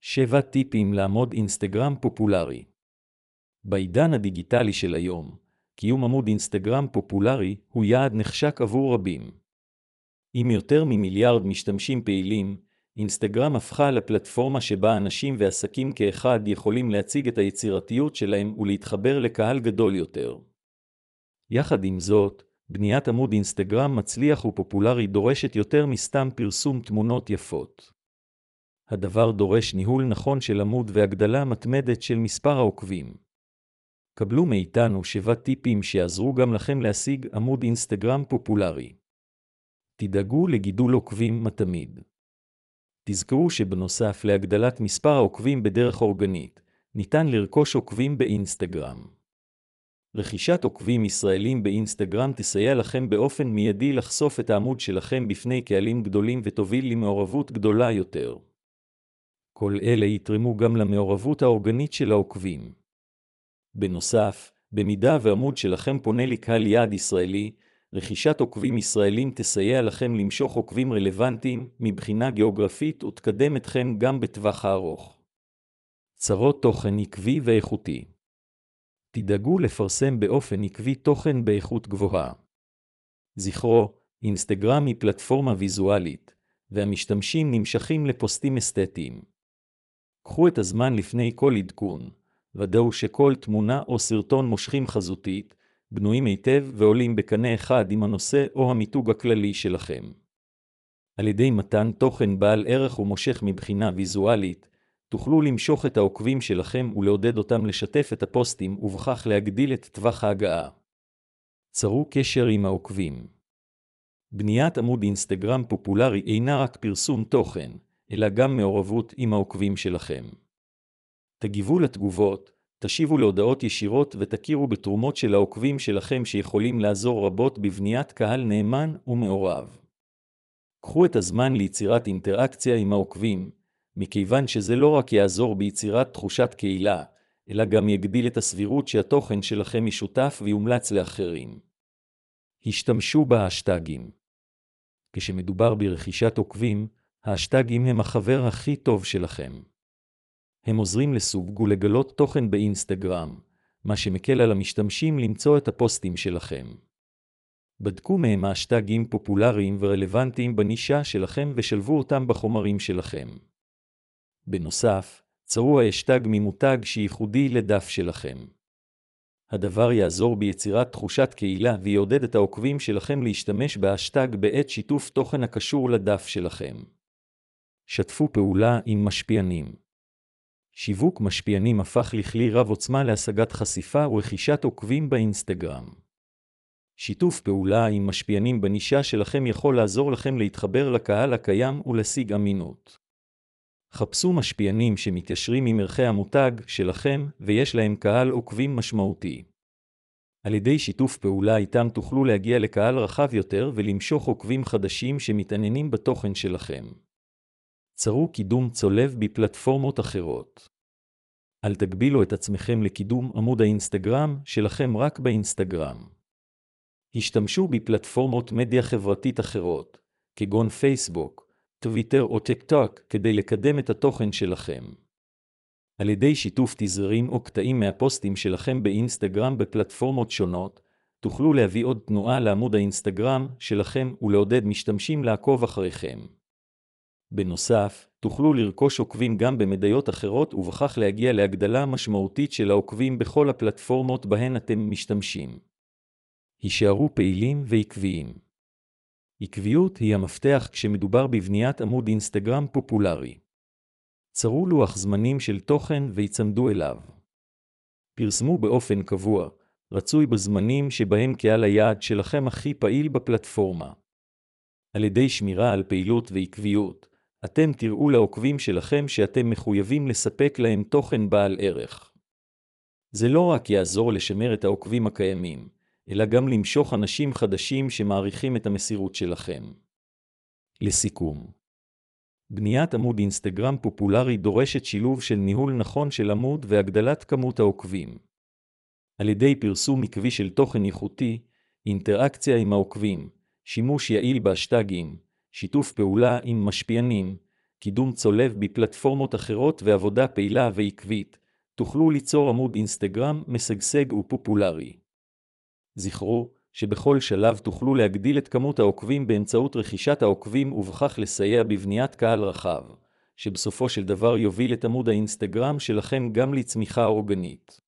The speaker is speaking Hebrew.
7 טיפים לעמוד אינסטגרם פופולרי. בעידן הדיגיטלי של היום, קיום עמוד אינסטגרם פופולרי הוא יעד נחשק עבור רבים. עם יותר ממיליארד משתמשים פעילים, אינסטגרם הפכה לפלטפורמה שבה אנשים ועסקים כאחד יכולים להציג את היצירתיות שלהם ולהתחבר לקהל גדול יותר. יחד עם זאת, בניית עמוד אינסטגרם מצליח ופופולרי דורשת יותר מסתם פרסום תמונות יפות. הדבר דורש ניהול נכון של עמוד והגדלה מתמדת של מספר העוקבים. קבלו מאיתנו 7 טיפים שיעזרו גם לכם להשיג עמוד אינסטגרם פופולרי. תדאגו לגידול עוקבים מתמיד. תזכרו שבנוסף להגדלת מספר העוקבים בדרך אורגנית, ניתן לרכוש עוקבים באינסטגרם. רכישת עוקבים ישראלים באינסטגרם תסייע לכם באופן מיידי לחשוף את העמוד שלכם בפני קהלים גדולים ותוביל למעורבות גדולה יותר. כל אלה יתרמו גם למעורבות האורגנית של העוקבים. בנוסף, במידה והעמוד שלכם פונה לקהל יעד ישראלי, רכישת עוקבים ישראלים תסייע לכם למשוך עוקבים רלוונטיים מבחינה גיאוגרפית ותקדם אתכם גם בטווח הארוך. צרות תוכן עקבי ואיכותי. תדאגו לפרסם באופן עקבי תוכן באיכות גבוהה. זכרו, אינסטגרם היא פלטפורמה ויזואלית, והמשתמשים נמשכים לפוסטים אסתטיים. קחו את הזמן לפני כל עדכון, ודאו שכל תמונה או סרטון מושכים חזותית, בנויים היטב ועולים בקנה אחד עם הנושא או המיתוג הכללי שלכם. על ידי מתן תוכן בעל ערך ומושך מבחינה ויזואלית, תוכלו למשוך את העוקבים שלכם ולעודד אותם לשתף את הפוסטים ובכך להגדיל את טווח ההגעה. צרו קשר עם העוקבים. בניית עמוד אינסטגרם פופולרי אינה רק פרסום תוכן, אלא גם מעורבות עם העוקבים שלכם. תגיבו לתגובות, תשיבו להודעות ישירות ותכירו בתרומות של העוקבים שלכם שיכולים לעזור רבות בבניית קהל נאמן ומעורב. קחו את הזמן ליצירת אינטראקציה עם העוקבים, מכיוון שזה לא רק יעזור ביצירת תחושת קהילה, אלא גם יגדיל את הסבירות שהתוכן שלכם ישותף ויומלץ לאחרים. השתמשו בהשטגים. כשמדובר ברכישת עוקבים, ההשטגים הם החבר הכי טוב שלכם. הם עוזרים לסוג ולגלות תוכן באינסטגרם, מה שמקל על המשתמשים למצוא את הפוסטים שלכם. בדקו מהם השטגים פופולריים ורלוונטיים בנישה שלכם ושלבו אותם בחומרים שלכם. בנוסף, צרו השטג ממותג שייחודי לדף שלכם. הדבר יעזור ביצירת תחושת קהילה ויעודד את העוקבים שלכם להשתמש בהשטג בעת שיתוף תוכן הקשור לדף שלכם. שתפו פעולה עם משפיענים. שיווק משפיענים הפך לכלי רב עוצמה להשגת חשיפה ורכישת עוקבים באינסטגרם. שיתוף פעולה עם משפיענים בנישה שלכם יכול לעזור לכם להתחבר לקהל הקיים ולהשיג אמינות. חפשו משפיענים שמתיישרים עם ערכי המותג שלכם ויש להם קהל עוקבים משמעותי. על ידי שיתוף פעולה איתם תוכלו להגיע לקהל רחב יותר ולמשוך עוקבים חדשים שמתעניינים בתוכן שלכם. צרו קידום צולב בפלטפורמות אחרות. אל תגבילו את עצמכם לקידום עמוד האינסטגרם שלכם רק באינסטגרם. השתמשו בפלטפורמות מדיה חברתית אחרות, כגון פייסבוק, טוויטר או טיק טוק, כדי לקדם את התוכן שלכם. על ידי שיתוף טיזרים או קטעים מהפוסטים שלכם באינסטגרם בפלטפורמות שונות, תוכלו להביא עוד תנועה לעמוד האינסטגרם שלכם ולעודד משתמשים לעקוב אחריכם. בנוסף, תוכלו לרכוש עוקבים גם במדיות אחרות ובכך להגיע להגדלה משמעותית של העוקבים בכל הפלטפורמות בהן אתם משתמשים. הישארו פעילים ועקביים. עקביות היא המפתח כשמדובר בבניית עמוד אינסטגרם פופולרי. צרו לוח זמנים של תוכן ויצמדו אליו. פרסמו באופן קבוע, רצוי בזמנים שבהם קהל היעד שלכם הכי פעיל בפלטפורמה. על ידי שמירה על פעילות ועקביות, אתם תראו לעוקבים שלכם שאתם מחויבים לספק להם תוכן בעל ערך. זה לא רק יעזור לשמר את העוקבים הקיימים, אלא גם למשוך אנשים חדשים שמעריכים את המסירות שלכם. לסיכום, בניית עמוד אינסטגרם פופולרי דורשת שילוב של ניהול נכון של עמוד והגדלת כמות העוקבים. על ידי פרסום עקבי של תוכן איכותי, אינטראקציה עם העוקבים, שימוש יעיל בהשטגים, שיתוף פעולה עם משפיענים, קידום צולב בפלטפורמות אחרות ועבודה פעילה ועקבית, תוכלו ליצור עמוד אינסטגרם משגשג ופופולרי. זכרו שבכל שלב תוכלו להגדיל את כמות העוקבים באמצעות רכישת העוקבים ובכך לסייע בבניית קהל רחב, שבסופו של דבר יוביל את עמוד האינסטגרם שלכם גם לצמיחה אורגנית.